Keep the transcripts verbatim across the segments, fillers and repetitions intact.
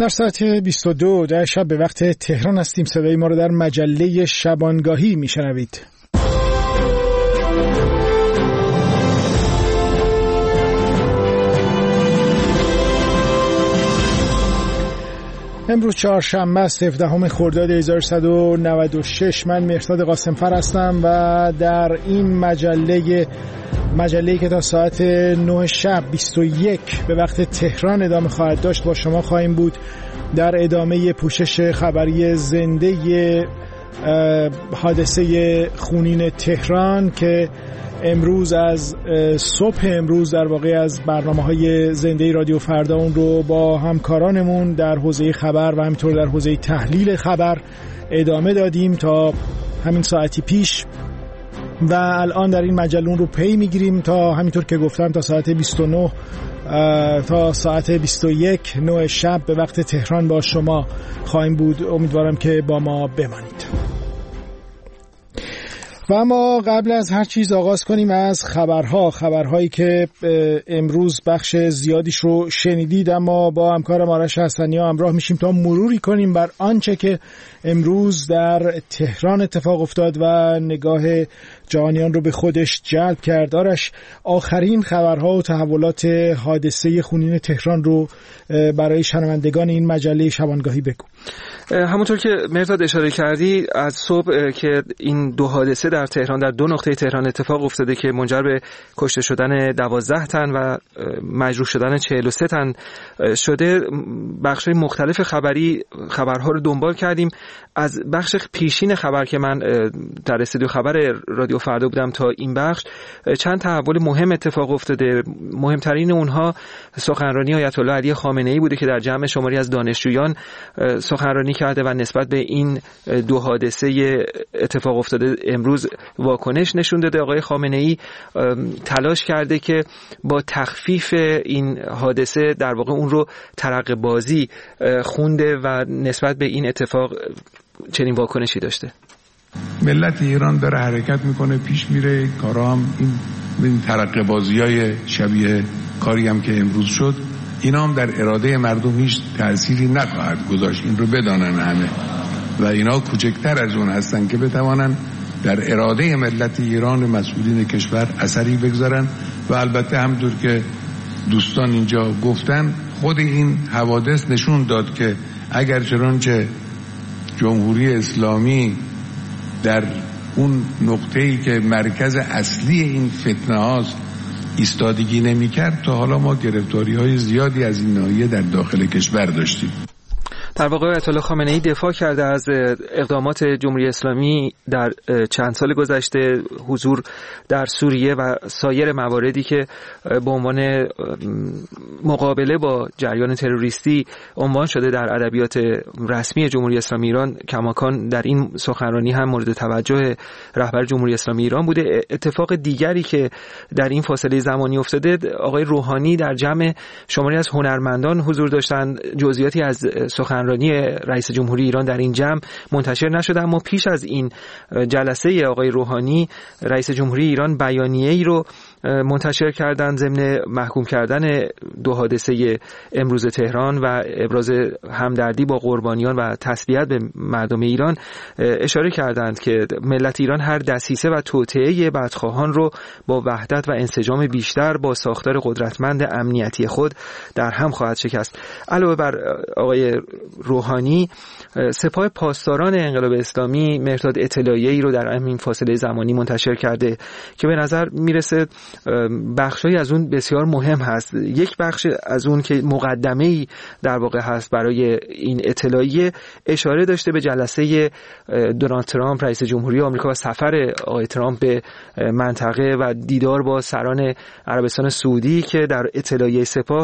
در ساعت بیست و دو در شب به وقت تهران هستیم. صدای ما رو در مجله شبانگاهی میشنوید. امروز چهارشنبه است، هفدهم خرداد هزار و سیصد و نود و شش. من مهرداد قاسمفر هستم و در این مجله مجله‌ای که تا ساعت نه شب بیست و یک به وقت تهران ادامه خواهد داشت با شما خواهیم بود در ادامه پوشش خبری زنده حادثه خونین تهران که امروز از صبح امروز در واقع از برنامه‌های زنده رادیو فردا اون رو با همکارانمون در حوزه خبر و همینطور در حوزه تحلیل خبر ادامه دادیم تا همین ساعتی پیش و الان در این مجله اون رو پی میگیریم تا همینطور که گفتم تا ساعت بیست و نه تا ساعت بیست و یک نه شب به وقت تهران با شما خواهیم بود. امیدوارم که با ما بمانید. و اما قبل از هر چیز آغاز کنیم از خبرها خبرهایی که امروز بخش زیادیش رو شنیدید، اما با همکارم آرش حسنی‌ها همراه میشیم تا مروری کنیم بر آنچه که امروز در تهران اتفاق افتاد و نگاه جهانیان رو به خودش جلب کرد. آرش، آخرین خبرها و تحولات حادثه خونین تهران رو برای شنوندگان این مجله شبانگاهی بگو. همونطور که مهرداد اشاره کردی، از صبح که این دو حادثه در تهران در دو نقطه تهران اتفاق افتاده که منجر به کشته شدن دوازده تن و مجروح شدن چهل و سه تن شده، بخش‌های مختلف خبری خبرها رو دنبال کردیم. از بخش پیشین خبر که من در استودیو خبر رادیو فردا بودم تا این بخش، چند تحول مهم اتفاق افتاده. مهمترین اونها سخنرانی آیت الله علی خامنه‌ای بوده که در جمع شماری از دانشجویان سخنرانی کرده و نسبت به این دو حادثه اتفاق افتاده امروز واکنش نشون داده. آقای خامنه‌ای تلاش کرده که با تخفیف این حادثه در واقع اون رو ترقه بازی خونده و نسبت به این اتفاق چنین واکنشی داشته. ملت ایران داره حرکت میکنه، پیش میره، کارا هم این, این ترقه بازیای شبیه کاری هم که امروز شد، اینا هم در اراده مردم هیچ تأثیری نخواهد گذاشت. این رو بدانن همه و اینا کوچکتر از اون هستن که بتوانن در اراده ملت ایران مسئولین کشور اثری بگذارن. و البته همونطور که دوستان اینجا گفتن، خود این حوادث نشون داد که اگر چنانچه جمهوری اسلامی در اون نقطه‌ای که مرکز اصلی این فتنه هاست ایستادگی نمی کرد، تا حالا ما گرفتاری های زیادی از این ناحیه در داخل کشور داشتیم. در واقع آیت الله خامنه‌ای دفاع کرده از اقدامات جمهوری اسلامی در چند سال گذشته، حضور در سوریه و سایر مواردی که به عنوان مقابله با جریان تروریستی عنوان شده در ادبیات رسمی جمهوری اسلامی ایران. کماکان در این سخنرانی هم مورد توجه رهبر جمهوری اسلامی ایران بوده. اتفاق دیگری که در این فاصله زمانی افتاده، آقای روحانی در جمع شماری از هنرمندان حضور داشتند. جزئیاتی از سخن سخنرانی رئیس جمهوری ایران در این جمع منتشر نشده، اما پیش از این جلسه آقای روحانی رئیس جمهوری ایران بیانیه‌ای رو منتشر کردن ضمن محکوم کردن دو حادثه امروز تهران و ابراز همدردی با قربانیان و تسلیت به مردم ایران. اشاره کردند که ملت ایران هر دسیسه و توطئه بدخواهان رو با وحدت و انسجام بیشتر با ساختار قدرتمند امنیتی خود در هم خواهد شکست. علاوه بر آقای روحانی، سپاه پاسداران انقلاب اسلامی مهرداد اطلاعیه‌ای رو در همین فاصله زمانی منتشر کرده که به نظر میرسه بخشی از اون بسیار مهم هست. یک بخش از اون که مقدمه‌ای در واقع هست برای این اطلاعیه، اشاره داشته به جلسه دونالد ترامپ رئیس جمهوری آمریکا و سفر آقای ترامپ به منطقه و دیدار با سران عربستان سعودی که در اطلاعیه سپاه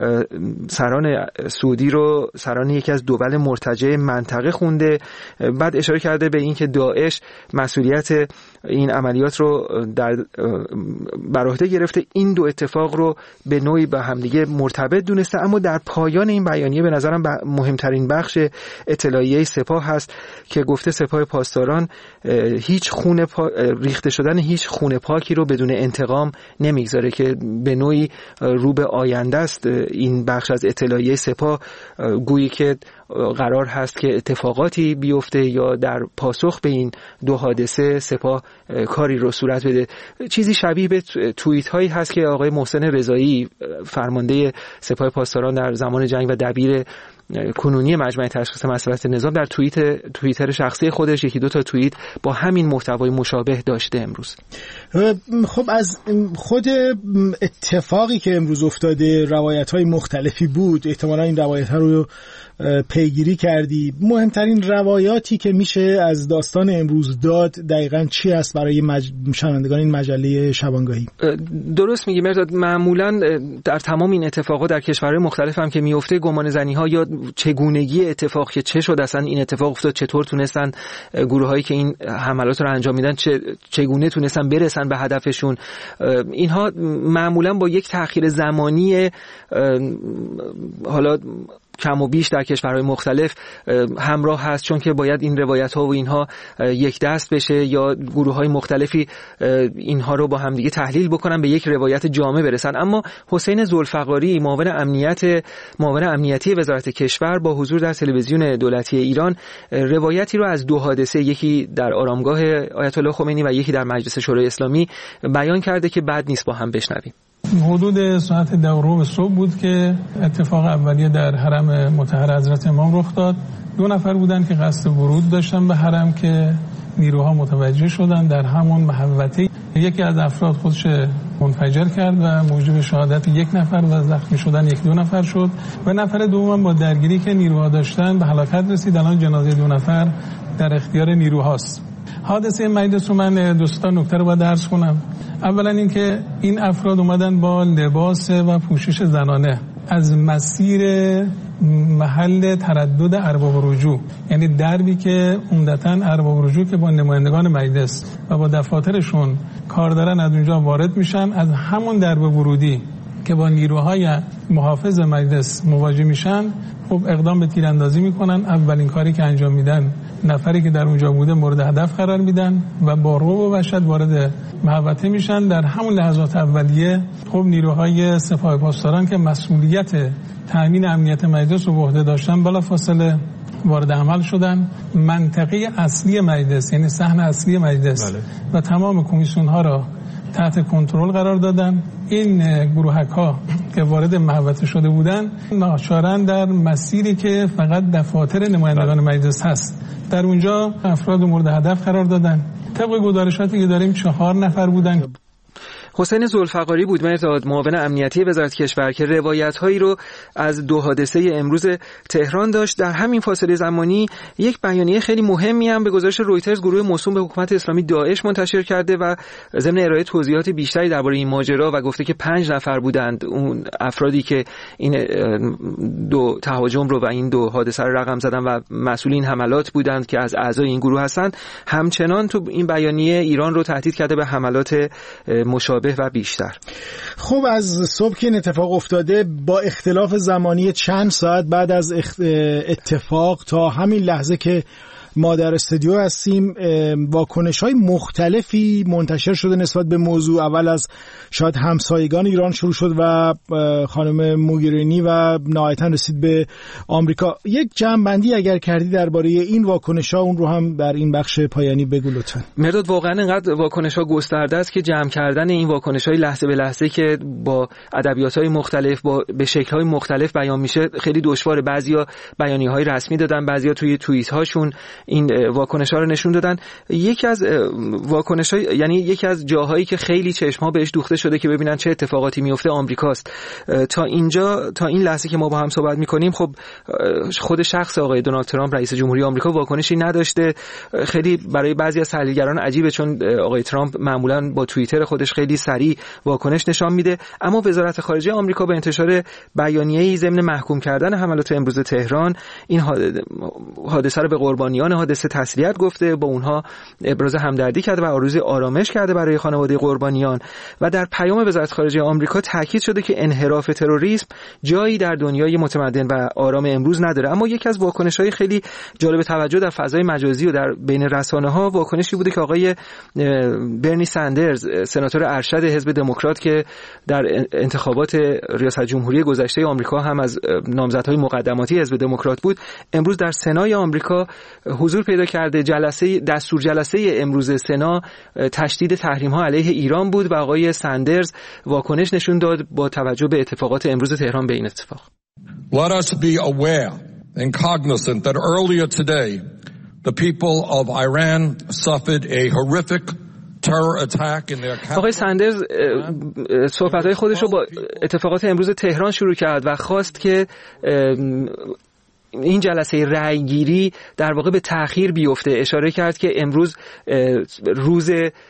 سران سعودی رو سران یکی از دول مرتجع منطقه خونده. بعد اشاره کرده به این که داعش مسئولیت این عملیات رو در بر عهده گرفته. این دو اتفاق رو به نوعی به همدیگه مرتبط دونسته، اما در پایان این بیانیه به نظرم مهمترین بخش اطلاعیه سپاه هست که گفته سپاه پاسداران هیچ خون پا... ریخته شدن هیچ خون پاکی رو بدون انتقام نمیگذاره، که به نوعی رو به آینده است این بخش از اطلاعیه سپاه گویی که قرار هست که اتفاقاتی بیفته یا در پاسخ به این دو حادثه سپاه کاری رو صورت بده. چیزی شبیه به توییت هایی هست که آقای محسن رضایی فرمانده سپاه پاسداران در زمان جنگ و دبیر کنونی مجمع تشخیص مسئلات نظام در توییت توییتر شخصی خودش یکی دو تا توییت با همین محتوای مشابه داشته امروز. خب از خود اتفاقی که امروز افتاده روایت‌های مختلفی بود، احتمالاً این روایت‌ها رو پیگیری کردی. مهمترین روایاتی که میشه از داستان امروز داد دقیقاً چی است برای مج... شنوندگان این مجله شبانگاهی؟ درست میگی مرداد. معمولاً در تمام این اتفاقات در کشورهای مختلف هم که میفته گمان زنی‌ها یا چگونگی اتفاق که چه شد اصلا این اتفاق افتاد، چطور تونستن گروه‌هایی که این حملات رو انجام میدن چه چگونه تونستن برسن به هدفشون، اینها معمولاً با یک تأخیر زمانی حالا کم و بیش در کشورهای مختلف همراه هست، چون که باید این روایت ها و اینها یک دست بشه یا گروه های مختلفی اینها رو با هم دیگه تحلیل بکنن به یک روایت جامع برسن. اما حسین ذوالفقاری معاون امنیت معاون امنیتی وزارت کشور با حضور در تلویزیون دولتی ایران روایتی رو از دو حادثه، یکی در آرامگاه آیت الله خمینی و یکی در مجلس شورای اسلامی بیان کرده که بد نیست با هم بشنویم. حدود ساعت دو رو صبح بود که اتفاق اولیه در حرم مطهر حضرت امام رخ داد. دو نفر بودن که قصد ورود داشتن به حرم که نیروها متوجه شدن. در همون محوطه یکی از افراد خودش منفجر کرد و موجب شهادت یک نفر و زخمی شدن یک دو نفر شد و نفر دوم با درگیری که نیروها داشتن به هلاکت رسید. الان جنازه دو نفر در اختیار نیروهاست. حادثه مجلس رو من دوستان نکته رو باید عرض کنم. اولا اینکه این افراد اومدن با لباس و پوشش زنانه از مسیر محل تردد ارباب رجوع، یعنی دربی که عمدتاً ارباب رجوع که با نمایندگان مجلس و با دفاترشون کار دارن از اونجا وارد میشن، از همون درب ورودی که با نیروهای محافظ مجلس مواجه میشن خب اقدام به تیراندازی میکنن. اولین کاری که انجام میدن نفری که در اونجا بوده مورد هدف قرار میدن و با رعب و وحشت وارد محوطه میشن. در همون لحظات اولیه خب نیروهای سپاه پاسداران که مسئولیت تامین امنیت مجلس رو به عهده داشتن بلافاصله وارد عمل شدن. منطقه اصلی مجلس یعنی صحن اصلی مجلس بله. و تمام کمیسیون ها را تحت کنترل قرار دادن. این گروهک ها که وارد محوطه شده بودن ناچارن در مسیری که فقط دفاتر نمایندگان مجلس هست در اونجا افراد مورد هدف قرار دادن. طبق گزارشاتی که داریم چهار نفر بودن. حسین ذوالفقاری بود مرداد معاون امنیتی وزارت کشور که روایت‌هایی رو از دو حادثه امروز تهران داشت. در همین فاصله زمانی یک بیانیه خیلی مهمی هم به گزارش رویترز گروه موسوم به حکومت اسلامی داعش منتشر کرده و ضمن ارائه توضیحات بیشتری درباره این ماجرا و گفته که پنج نفر بودند اون افرادی که این دو تهاجم رو و این دو حادثه رو رقم زدن و مسئول این حملات بودند که از اعضای این گروه هستند. همچنان تو این بیانیه ایران رو تهدید کرده به حملات مشابه و بیشتر. خب از صبح که این اتفاق افتاده با اختلاف زمانی چند ساعت بعد از اتفاق تا همین لحظه که ما در استودیو هستیم واکنش‌های مختلفی منتشر شده نسبت به موضوع. اول از شاید همسایگان ایران شروع شد و خانم موگرینی و نهایتاً رسید به آمریکا. یک جمع‌بندی اگر کردی درباره این واکنش‌ها اون رو هم در این بخش پایانی بگو لطفاً. مرداد واقعاً اینقدر واکنش‌ها گسترده است که جمع کردن این واکنش‌های لحظه به لحظه که با ادبیات‌های مختلف با به شکل‌های مختلف بیان میشه خیلی دشواره. بعضیا بیانیه‌های رسمی دادن، بعضیا توی توییت‌هاشون این واکنش‌ها رو نشون دادن. یکی از واکنش‌ها یعنی یکی از جاهایی که خیلی چشم‌ها بهش دوخته شده که ببینن چه اتفاقاتی میفته آمریکاست. تا اینجا تا این لحظه که ما با هم صحبت می‌کنیم خب خود شخص آقای دونالد ترامپ رئیس جمهوری آمریکا واکنشی نداشته. خیلی برای بعضی از تحلیلگران عجیبه چون آقای ترامپ معمولاً با توییتر خودش خیلی سریع واکنش نشان میده. اما وزارت خارجه آمریکا با انتشار بیانیه‌ای ضمن محکوم کردن حملات امروز تهران این حادثه رو به قربانیان حادثه تسلیت گفته، با اونها ابراز همدردی کرده و آرزوی آرامش کرده برای خانواده قربانیان و در پیام وزارت خارجه آمریکا تاکید شده که انحراف تروریسم جایی در دنیای متمدن و آرام امروز نداره. اما یکی از واکنش‌های خیلی جالب توجه در فضای مجازی و در بین رسانه‌ها واکنشی بوده که آقای برنی ساندرز، سناتور ارشد حزب دموکرات که در انتخابات ریاست جمهوری گذشته آمریکا هم از نامزدهای مقدماتی حزب دموکرات بود، امروز در سنای آمریکا حضور پیدا کرده. جلسه دستور جلسه امروز سنا تشدید تحریم‌ها علیه ایران بود و آقای ساندرز واکنش نشون داد با توجه به اتفاقات امروز تهران به این اتفاق. Let us be aware and cognizant that earlier today the people of Iran suffered a horrific terror attack in their capital. آقای ساندرز صحبت‌های خودش رو با اتفاقات امروز تهران شروع کرد و خواست که این جلسه رأیگیری در واقع به تأخیر بیفته. اشاره کرد که امروز روز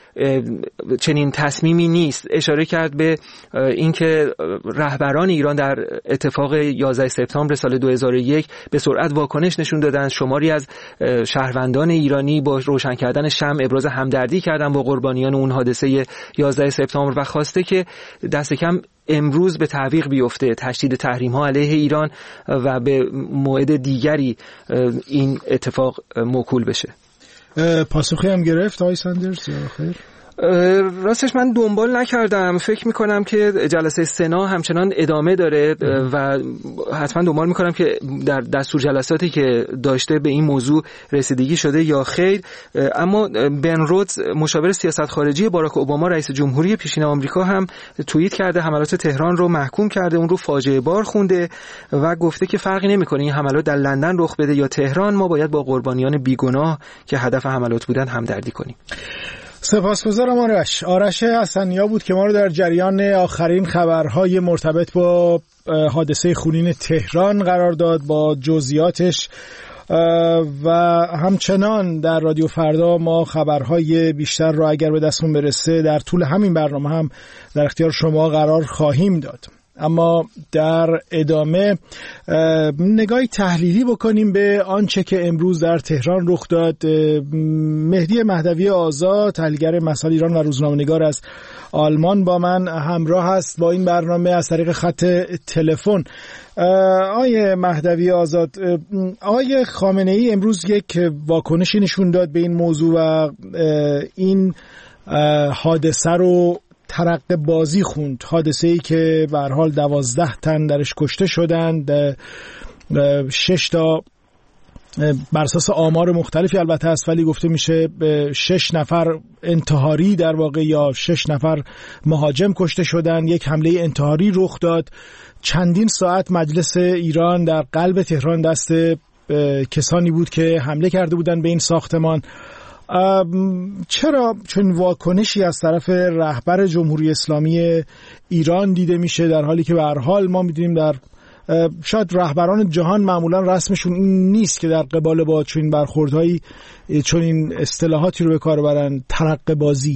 چنین تصمیمی نیست. اشاره کرد به اینکه رهبران ایران در اتفاق یازده سپتامبر سال دو هزار و یک به سرعت واکنش نشون دادن. شماری از شهروندان ایرانی با روشن کردن شمع ابراز همدردی کردن با قربانیان اون حادثه یازده سپتامبر و خواسته که دست کم امروز به تعویق بیفته تشدید تحریم‌ها علیه ایران و به موعد دیگری این اتفاق موکول بشه. پاسخی هم گرفت آقای ساندرز یا خیر؟ راستش من دنبال نکردم. فکر میکنم که جلسه سنا همچنان ادامه داره و حتما دنبال میکنم که در دستور جلساتی که داشته به این موضوع رسیدگی شده یا خیر. اما بن رودز مشاور سیاست خارجی باراک اوباما رئیس جمهوری پیشین آمریکا هم توییت کرده، حملات تهران رو محکوم کرده، اون رو فاجعه بار خونده و گفته که فرقی نمیکنه این حملات در لندن رخ بده یا تهران، ما باید با قربانیان بیگناه که هدف حملات بودن همدردی کنیم. سپاسگزارم آرش. آرش حسنیا بود که ما رو در جریان آخرین خبرهای مرتبط با حادثه خونین تهران قرار داد با جزئیاتش و همچنان در رادیو فردا ما خبرهای بیشتر رو اگر به دستمون برسه در طول همین برنامه هم در اختیار شما قرار خواهیم داد. اما در ادامه نگاهی تحلیلی بکنیم به آنچه که امروز در تهران رخ داد. مهدی مهدوی آزاد، تحلیلگر مسائل ایران و روزنامه‌نگار از آلمان با من همراه است با این برنامه از طریق خط تلفن. آقای مهدوی آزاد، آقای خامنه‌ای امروز یک واکنشی نشون داد به این موضوع و این حادثه رو ترقه بازی خوند. حادثه ای که به هر حال دوازده تن درش کشته شدند، شش تا بر اساس آمار مختلفی البته است ولی گفته میشه شش نفر انتحاری در واقع یا شش نفر مهاجم کشته شدند. یک حمله انتحاری رخ داد. چندین ساعت مجلس ایران در قلب تهران دست کسانی بود که حمله کرده بودند به این ساختمان. چرا چون واکنشی از طرف رهبر جمهوری اسلامی ایران دیده میشه در حالی که به هر حال ما میدونیم در شاید رهبران جهان معمولا رسمشون این نیست که در قبال با چنین برخوردهایی چنین اصطلاحاتی رو به کار برن؟ ترقه بازی.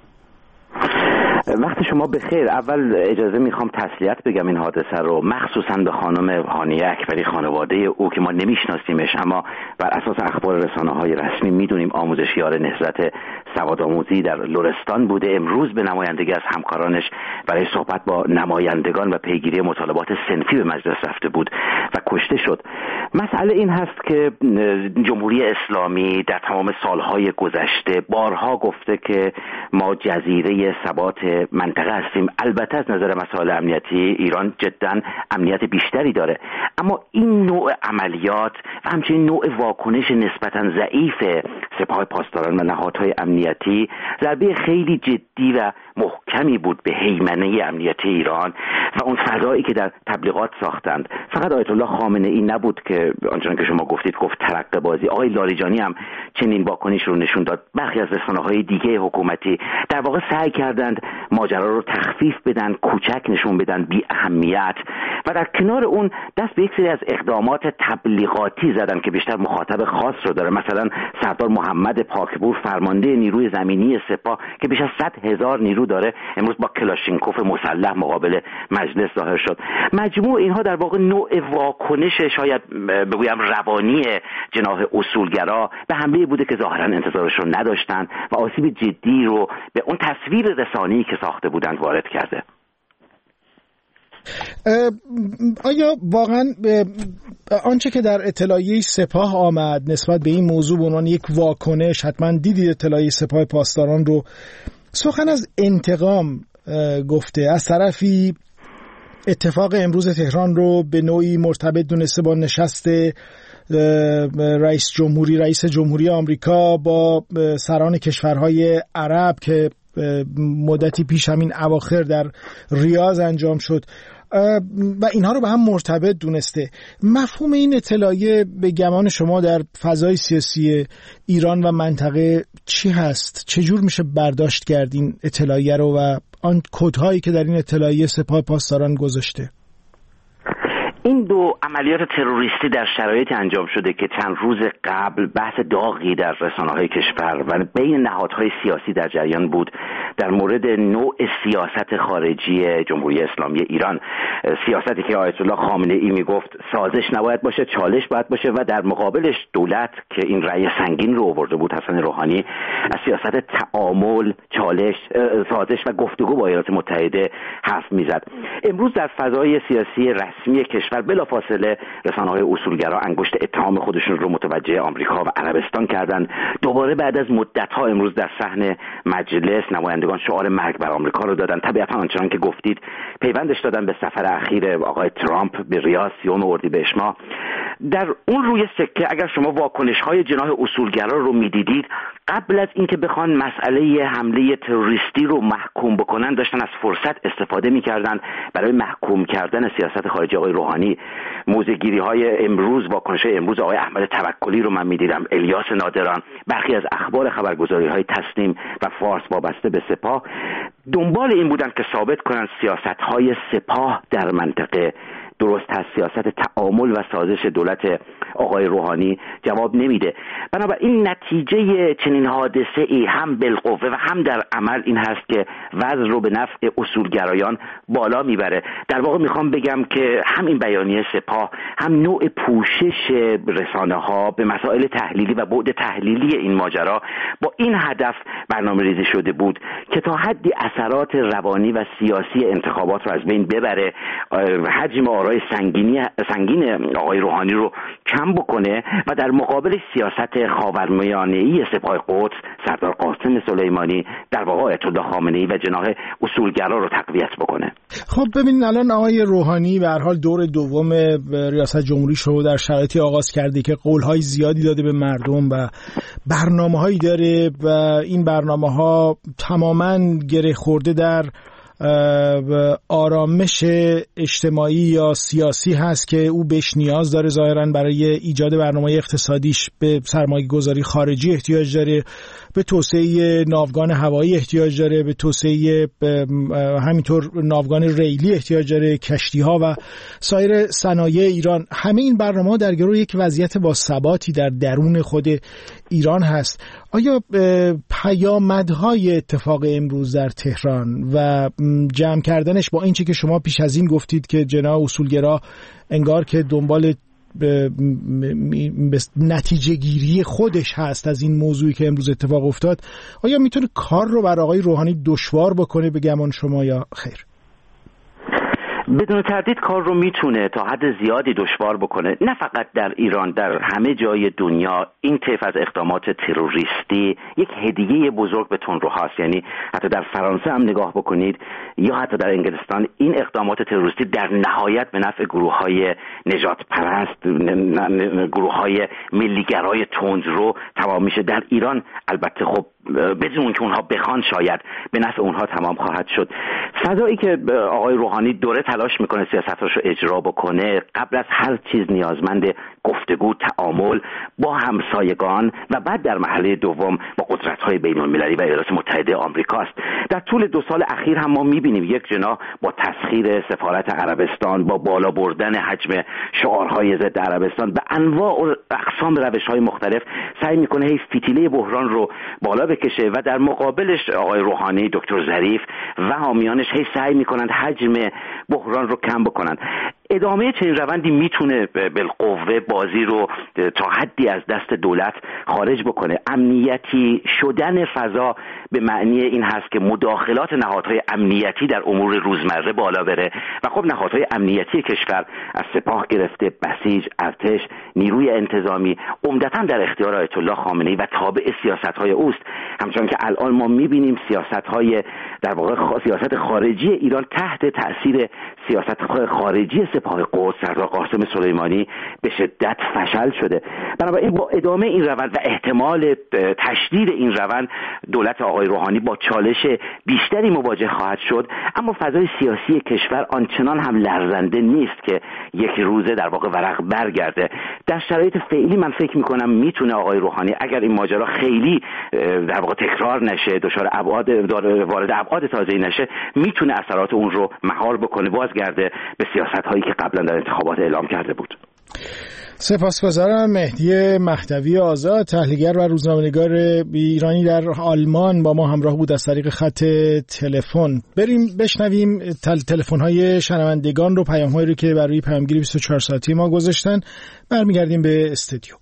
وقت شما بخیر. اول اجازه میخوام تسلیت بگم این حادثه رو، مخصوصا به خانم هانیه اکبری، خانواده او که ما نمیشناسیمش اما بر اساس اخبار رسانه‌های رسمی میدونیم آموزشیار نهضت سوادآموزی در لرستان بوده. امروز به نمایندگی از همکارانش برای صحبت با نمایندگان و پیگیری مطالبات صنفی به مجلس رفته بود و کشته شد. مسئله این هست که جمهوری اسلامی در تمام سالهای گذشته بارها گفته که ما جزیره ثبات منطقه هستیم. البته از نظر مسائل امنیتی ایران جدا امنیت بیشتری داره، اما این نوع عملیات و همچنین نوع واکنش نسبتا ضعیف سپاه پاسداران و نهادهای امنیتی ضربه خیلی جدی و محکمی بود به هیمنه امنیتی ایران و اون فضایی که در تبلیغات ساختند. فقط آیت الله خامنه ای نبود که آنچنان که شما گفتید گفت ترقه بازی، آقای لاریجانی هم چنین واکنش رو نشون داد. برخی از رسانه‌های دیگه حکومتی در واقع سعی کردند ماجرا رو تخفیف بدن، کوچک نشون بدن، بی اهمیت، و در کنار اون دست به یک سری از اقدامات تبلیغاتی زدن که بیشتر مخاطب خاص رو داره. مثلا سردار محمد محمد پاکپور فرمانده نیروی زمینی سپاه که بیش از صد هزار نیرو داره امروز با کلاشینکوف مسلح مقابل مجلس ظاهر شد. مجموع اینها در واقع نوع واکنش شاید بگویم روانی جناح اصولگرا به حمله بوده که ظاهرا انتظارش رو نداشتن و آسیب جدی رو به اون تصویر رسانه‌ای که ساخته بودند وارد کرده. آیا واقعا آنچه که در اطلاعیه سپاه آمد نسبت به این موضوع به عنوان یک واکنش، حتما دیدید اطلاعیه سپاه پاسداران رو، سخن از انتقام گفته، از طرفی اتفاق امروز تهران رو به نوعی مرتبط دونسته با نشست رئیس جمهوری رئیس جمهوری آمریکا با سران کشورهای عرب که مدتی پیش همین اواخر در ریاض انجام شد و اینها رو به هم مرتبط دونسته. مفهوم این اطلاعیه به گمان شما در فضای سیاسی ایران و منطقه چی هست؟ چجور میشه برداشت کرد این اطلاعیه رو و آن کدهایی که در این اطلاعیه سپاه پاسداران گذاشته؟ این دو عملیات تروریستی در شرایطی انجام شده که چند روز قبل بحث داغی در رسانه‌های کشور و بین نهادهای سیاسی در جریان بود در مورد نوع سیاست خارجی جمهوری اسلامی ایران، سیاستی که آیت الله خامنه‌ای میگفت سازش نباید باشه، چالش باید باشه و در مقابلش دولت که این رأی سنگین رو آورده بود حسن روحانی از سیاست تعامل، چالش، سازش و گفتگو با ایالات متحده حرف میزد. امروز در فضای سیاسی رسمی کشور بلافاصله رسانه‌های اصولگرا انگشت اتهام خودشون رو متوجه آمریکا و عربستان کردند. دوباره بعد از مدت‌ها امروز در صحن مجلس نمایندگان شعار مرگ بر آمریکا رو دادن. طبیعتا آنچنان که گفتید پیوندش دادن به سفر اخیر آقای ترامپ به ریاض سیوم اردیبهشت ماه. در اون روی سکه اگر شما واکنش‌های جناح اصولگرا رو می‌دیدید، قبل از اینکه بخوان مسئله حمله تروریستی رو محکوم بکنن داشتن از فرصت استفاده می‌کردن برای محکوم کردن سیاست خارجی آقای روحانی. موزه‌گیری‌های امروز، واکنش‌های امروز آقای احمد توکلی رو من می‌دیدم، الیاس نادران، برخی از اخبار خبرگزاری‌های تسنیم و فارس وابسته به سپاه دنبال این بودن که ثابت کنن سیاست‌های سپاه در منطقه درست هست، سیاست تعامل و سازش دولت آقای روحانی جواب نمیده. بنابراین نتیجه چنین حادثه ای هم بالقوه و هم در عمل این هست که وضع رو به نفع اصولگرایان بالا میبره. در واقع میخوام بگم که هم این بیانیه سپاه هم نوع پوشش رسانه ها به مسائل تحلیلی و بعد تحلیلی این ماجرا با این هدف برنامه ریزی شده بود که تا حدی اثرات روانی و سیاسی انتخابات رو از بین ببره، حجم آرای سنگینی سنگین آقای روحانی رو کم بکنه و در مقابل سیاست خاورمیانه‌ای سپاه قدس سردار قاسم سلیمانی در واقع آیت الله خامنه‌ای و جناح اصولگرا رو تقویت بکنه. خب ببینید الان آقای روحانی به هر حال دور دوم ریاست جمهوریش رو در شرایطی آغاز کرده که قول‌های زیادی داده به مردم و برنامه‌هایی داره و این برنامه‌ها تماماً گره خورده در آرامش اجتماعی یا سیاسی هست که او بهش نیاز داره. ظاهراً برای ایجاد برنامه اقتصادیش به سرمایه گذاری خارجی احتیاج داره، به توسعه ناوگان هوایی احتیاج داره، به توسعه همینطور ناوگان ریلی احتیاج داره، کشتی ها و سایر صنایع ایران. همه این برنامه ها در گرو یک وضعیت با ثباتی در درون خود ایران هست. آیا پیامدهای اتفاق امروز در تهران و جمع کردنش با این چی که شما پیش از این گفتید که جناح اصولگرا انگار که دنبال به نتیجه گیری خودش هست از این موضوعی که امروز اتفاق افتاد، آیا میتونه کار رو بر آقای روحانی دشوار بکنه به گمان شما یا خیر؟ بدون تردید کار رو میتونه تا حد زیادی دشوار بکنه، نه فقط در ایران، در همه جای دنیا این طیف از اقدامات تروریستی یک هدیه بزرگ به تندروهاست. یعنی حتی در فرانسه هم نگاه بکنید یا حتی در انگلستان این اقدامات تروریستی در نهایت به نفع گروه‌های نجات پرست، گروه‌های ملیگرای تندرو تمام میشه. در ایران البته خب بدون که اونها بخوان شاید به نفع اونها تمام خواهد شد. فضایی که آقای روحانی دوره تلاش میکنه سیاستش رو اجرا بکنه قبل از هر چیز نیازمند گفتگو، تعامل با همسایگان و بعد در مرحله دوم با قدرت‌های بین‌المللی و ایالات متحده آمریکاست. در طول دو سال اخیر هم ما می‌بینیم یک جناح با تسخیر سفارت عربستان، با بالا بردن حجم شعارهای ضد عربستان، به انواع و اقسام روش‌های مختلف سعی می‌کنه هی فتیله بحران رو بالا بکشه و در مقابلش آقای روحانی، دکتر ظریف و حامیانش هی سعی می‌کنند حجم بحران رو کم بکنند. ادامه چنین روندی میتونه بالقوه بازی رو تا حدی از دست دولت خارج بکنه. امنیتی شدن فضا به معنی این هست که مداخلات نهادهای امنیتی در امور روزمره بالا بره و خب نهادهای امنیتی کشور از سپاه گرفته، بسیج، ارتش، نیروی انتظامی عمدتاً در اختیار آیت الله خامنه‌ای و تابع سیاست‌های اوست. همچنان که الان ما می‌بینیم سیاست‌های در واقع سیاست خارجی ایران تحت تأثیر سیاست خارجی سپاه قدس سردار قاسم سلیمانی به شدت فشل شده. بنابراین با ادامه این روند و احتمال تشدید این روند دولت آقای روحانی با چالش بیشتری مواجه خواهد شد، اما فضای سیاسی کشور آنچنان هم لرزنده نیست که یک روزه در واقع ورق برگرده. در شرایط فعلی من فکر میکنم میتونه آقای روحانی اگر این ماجرا خیلی در واقع تکرار نشه، دچار ابعاد وارد ابعاد تازه‌ای نشه، میتونه اثرات اون رو مهار بکنه، بازگرده به سیاست‌هایی که قبلا در انتخابات اعلام کرده بود. سپاسگزارم. مهدی مهدوی آزاد، تحلیلگر و روزنامه‌نگار ایرانی در آلمان با ما همراه بود از طریق خط تلفن. بریم بشنویم تل تلفن‌های شنوندگان رو، پیام‌هایی رو که برای پیامگیری بیست و چهار ساعتی ما گذاشتن. برمیگردیم به استودیو.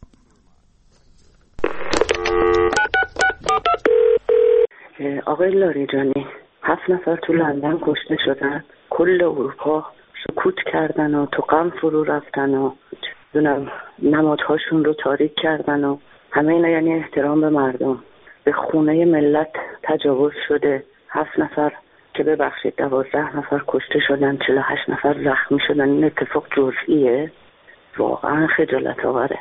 آقای لاریجانی، هفت نفر تو لندن کشته شدن، کل اروپا سکوت کردن و تو غم فرو رفتن و دونم نمادهاشون رو تاریک کردن و همه اینا یعنی احترام به مردم. به خونه ملت تجاوز شده، هفت نفر که ببخشید دوازده نفر کشته شدن، چهل و هشت نفر زخمی شدن. این اتفاق جزئیه، واقعا خجالت آوره.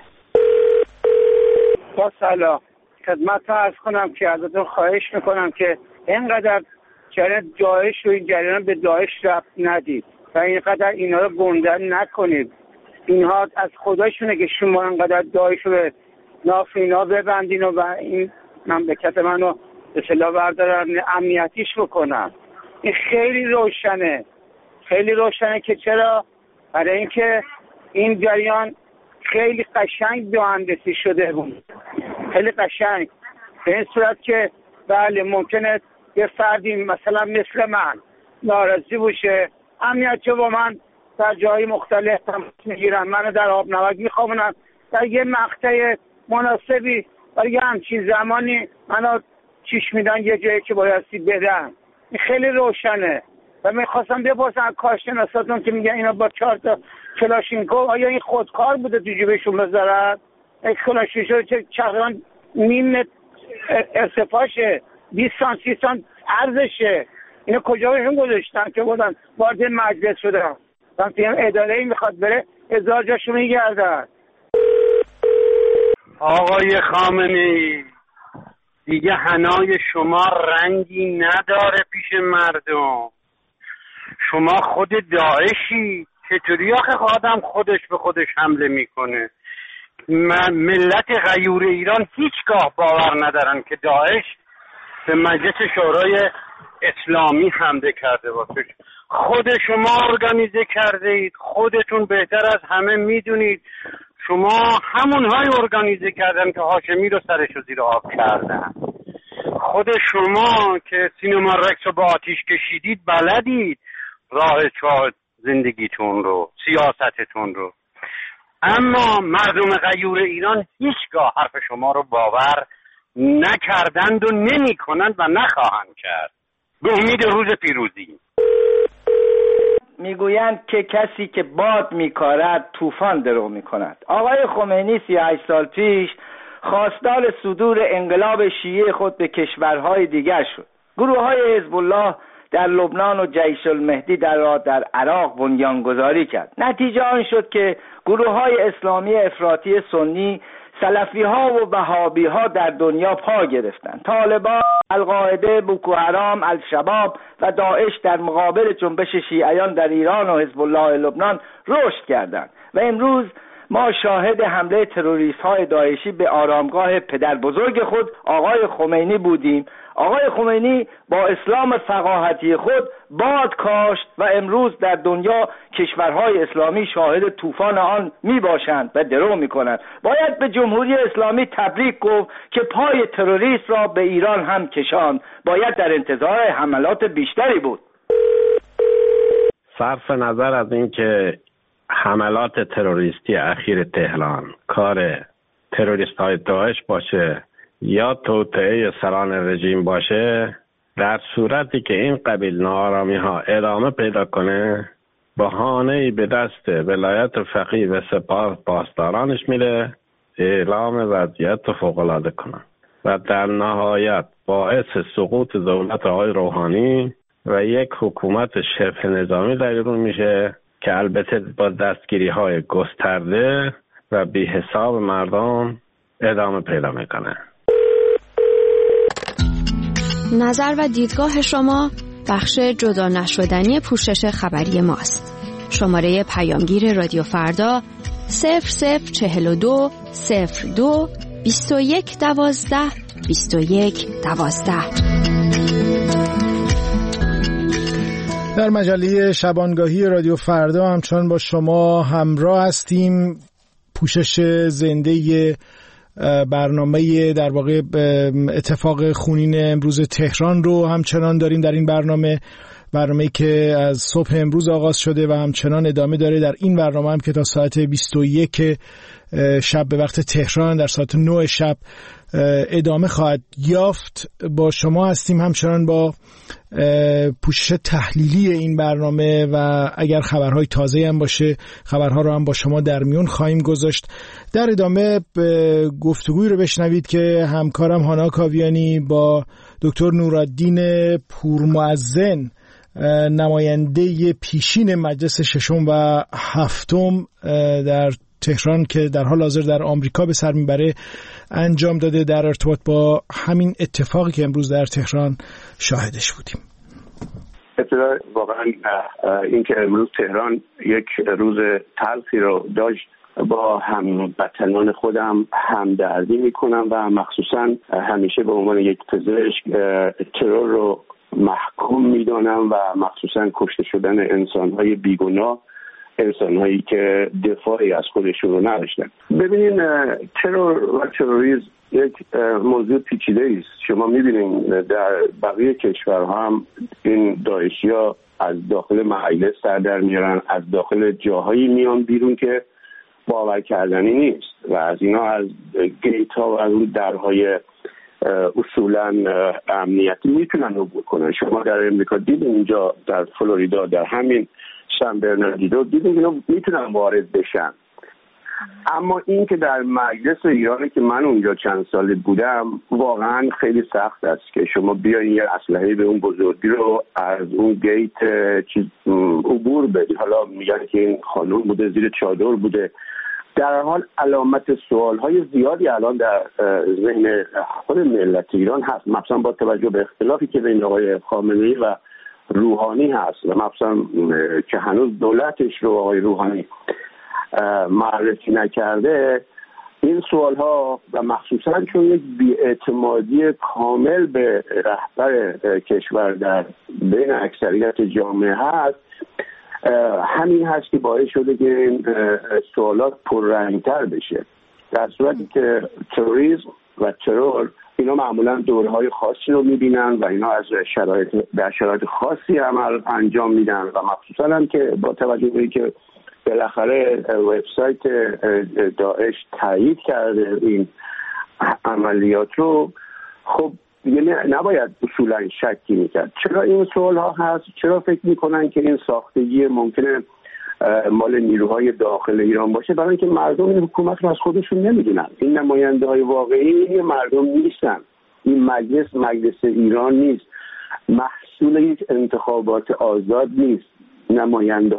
با سلام خدمت عرض کنم که ازتون خواهش میکنم که اینقدر جریان داعش و این جریان به داعش ربط ندید و اینقدر اینا رو گندن نکنید. اینها از خداشونه که شما اینقدر داعش رو به ناف اینا ببندین و این مملکت منو به اصطلاح بردارن امنیتیش بکنن. این خیلی روشنه، خیلی روشنه که چرا؟ برای اینکه این جریان خیلی قشنگ مهندسی شده بود، خیلی قشنگ، به این صورت که بله ممکنه یه فردی مثلا مثل من ناراضی باشه، امنیتی با من در جای مختلف تماس میگیرن، منو در آب نمک میخوابونن، در یه مقطع مناسبی برای یه همچین زمانی منو چیش میدن یه جایی که بایستی بدن. این خیلی روشنه و میخواستم بپرسم کارشناساتون که میگن اینا با چهار تا کلاشینکوف آیا این خودکار بوده تو جیبشون بذارن؟ یک کلاشینکوف چه تقریبا نیم ارتفاعشه، بیست سانتی سی سانت عرضشه، اینو کجا بهشون گذاشتن که بودن وارد مجلس شدن؟ وقتی هم اداره‌ای میخواد بره هزار جاشو میگردن. آقای خامنه‌ای دیگه حنای شما رنگی نداره پیش مردم. شما خود داعشی، چطوری آخه آدم خودش به خودش حمله میکنه؟ ملت غیور ایران هیچگاه باور ندارن که داعش به مجلس شورای اسلامی حمله کرده باشه. خود شما ارگانیزه کرده اید، خودتون بهتر از همه میدونید. شما همونهای ارگانیزه کردن که هاشمی رو سرش و زیر آب کردن. خود شما که سینما رکس رو با آتیش کشیدید بلدید راه چاه زندگیتون رو، سیاستتون رو. اما مردم غیور ایران هیچگاه حرف شما رو باور نکردند و نمی کنند و نخواهند کرد. به امید روز پیروزی. میگویند که کسی که باد میکارد طوفان درو میکند. آقای خمینی سی و هشت سال پیش خواستار صدور انقلاب شیعه خود به کشورهای دیگر شد. گروه های حزب الله در لبنان و جیش المهدی در در عراق بنیانگذاری کرد. نتیجه آن شد که گروه های اسلامی افراطی سنی سلفی ها و وهابی ها در دنیا پا گرفتند. طالبان، القاعده، بوکو حرام، الشباب و داعش در مقابل جنبش شیعیان در ایران و حزب الله لبنان رشد کردند و امروز ما شاهد حمله تروریست های داعشی به آرامگاه پدر بزرگ خود آقای خمینی بودیم. آقای خمینی با اسلام فقاهتی خود باد کاشت و امروز در دنیا کشورهای اسلامی شاهد طوفان آن می باشند و درو می کنند. باید به جمهوری اسلامی تبریک گفت که پای تروریست را به ایران هم کشاند. باید در انتظار حملات بیشتری بود. صرف نظر از اینکه حملات تروریستی اخیر تهران کار تروریست های داعش باشه یا توطئه سران رژیم باشه، در صورتی که این قبیل ناآرامی ها ادامه پیدا کنه، بهانه‌ای به دست ولایت فقیه و سپاه پاسدارانش میره اعلام وضعیت فوق‌العاده کنن و در نهایت باعث سقوط دولت آقای روحانی و یک حکومت شبه نظامی در ایران میشه که البته با دستگیری های گسترده و بی حساب مردم ادامه پیدا میکنه. نظر و دیدگاه شما بخش جدا نشدنی پوشش خبری ماست. شماره پیامگیر رادیو فردا صفر صفر چهل و دو صفر دو بیست و یک دوازده بیست و یک دوازده. در مجله شبانگاهی رادیو فردا همچنان با شما همراه هستیم. پوشش زنده برنامه در واقع اتفاق خونین امروز تهران رو همچنان داریم در این برنامه، برنامه‌ای که از صبح امروز آغاز شده و همچنان ادامه داره. در این برنامه هم که تا ساعت بیست و یک شب به وقت تهران، در ساعت نه شب ادامه خواهد یافت. با شما هستیم همچنان با پوشش تحلیلی این برنامه و اگر خبرهای تازه هم باشه خبرها رو هم با شما در میون خواهیم گذاشت. در ادامه گفتگوی رو بشنوید که همکارم هانا کاویانی با دکتر نورالدین پورمعزن، نماینده پیشین مجلس ششم و هفتم در تهران که در حال حاضر در آمریکا به سر میبره، انجام داده در ارتباط با همین اتفاقی که امروز در تهران شاهدش بودیم. ابتدا واقعا این که امروز تهران یک روز تلخی رو داشت، با هموطنان خودم همدردی میکنم و مخصوصا همیشه به عنوان یک پزشک ترور رو محکوم میدانم و مخصوصا کشته شدن انسان‌های بیگناه، انسان‌هایی که دفاعی از خودشون رو نداشتن. ببینین ترور و تروریسم یک موضوع پیچیده است. شما میبینین در بقیه کشورها هم این داعشی‌ها از داخل مجلس سر در میارن، از داخل جاهایی میان بیرون که باور کردنی نیست و از اینا از گیت ها و از اون درهای اصولا امنیتی میتونن عبور کنن. شما در امریکا دیدین، اینجا در فلوریدا در همین سن برناردینو دیدین اینا میتونن وارد بشن. اما این که در مجلس ایرانی که من اونجا چند سالی بودم واقعا خیلی سخت است که شما بیاین یه اسلحه به اون بزرگی رو از اون گیت چیز عبور بدی. حالا میگن که این خانم بوده، زیر چادر بوده. در حال علامت سوال‌های زیادی الان در ذهن خود ملت ایران هست، مثلا با توجه به اختلافی که بین آقای خامنه‌ای و روحانی هست و مثلا که هنوز دولتش رو آقای روحانی معرفی نکرده. این سوال‌ها و مخصوصا چون یک بی‌اعتمادی کامل به رهبر کشور در بین اکثریت جامعه هست، همین هست که باعث شده که این سوالات پررنگ‌تر بشه. در صورتی که تروریسم و ترور اینا معمولا دورهای خاصی رو میبینن و اینا از شرایط در شرایط خاصی عمل انجام میدن و مخصوصا هم که با توجه به اینکه بالاخره وبسایت داعش تایید کرده این عملیات رو، خب دیگه نباید اصولا شکی میکرد. چرا این سوال ها هست؟ چرا فکر میکنن که این ساختگی ممکنه مال نیروهای داخل ایران باشه؟ برای اینکه مردم این حکومت رو از خودشون نمیدونن. این نماینده های واقعی مردم نیستن. این مجلس مجلس ایران نیست، محصول یک انتخابات آزاد نیست. نماینده ها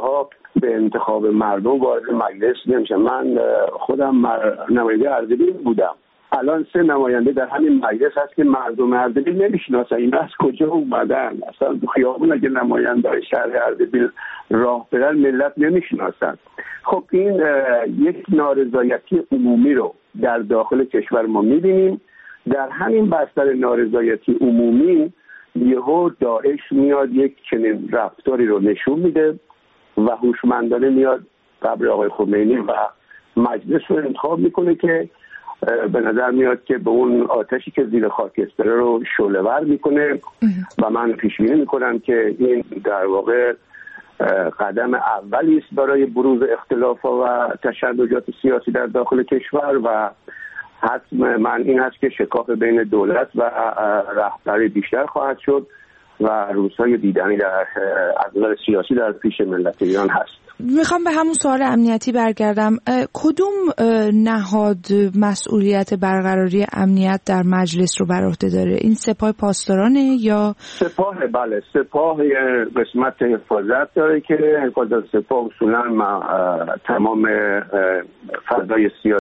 به انتخاب مردم وارد مجلس نمیشن. من خودم نماینده اردبیل بودم، الان سه نماینده در همین مجلس هست که مردم اردبیل نمیشناسن این از کجا اومدن. اصلا تو خیابون اگه نماینده شهر اردبیل راه برن ملت نمیشناسن. خب این یک نارضایتی عمومی رو در داخل کشور ما میبینیم. در همین بستر نارضایتی عمومی یهو داعش میاد یک چنین رفتاری رو نشون میده و هوشمندانه میاد قبر آقای خمینی و مجلس رو انتخاب میکنه که به نظر میاد که به اون آتشی که زیر خاکستر رو شعله‌ور میکنه و من پیش بینی میکنم که این در واقع قدم اولی است برای بروز اختلافات و تشددات سیاسی در داخل کشور و حتم من این هست که شکاف بین دولت و رهبری بیشتر خواهد شد و روزهای دیدنی در از نظر سیاسی در پیش ملت ایران هست. میخوام به همون سوال امنیتی برگردم. کدوم نهاد مسئولیت برقراری امنیت در مجلس رو بر عهده داره؟ این سپاه پاسدارانه یا سپاه؟ بله، سپاه قسمت حفاظت داره که حفاظت سپاه اصولا تمام فضای سیاسی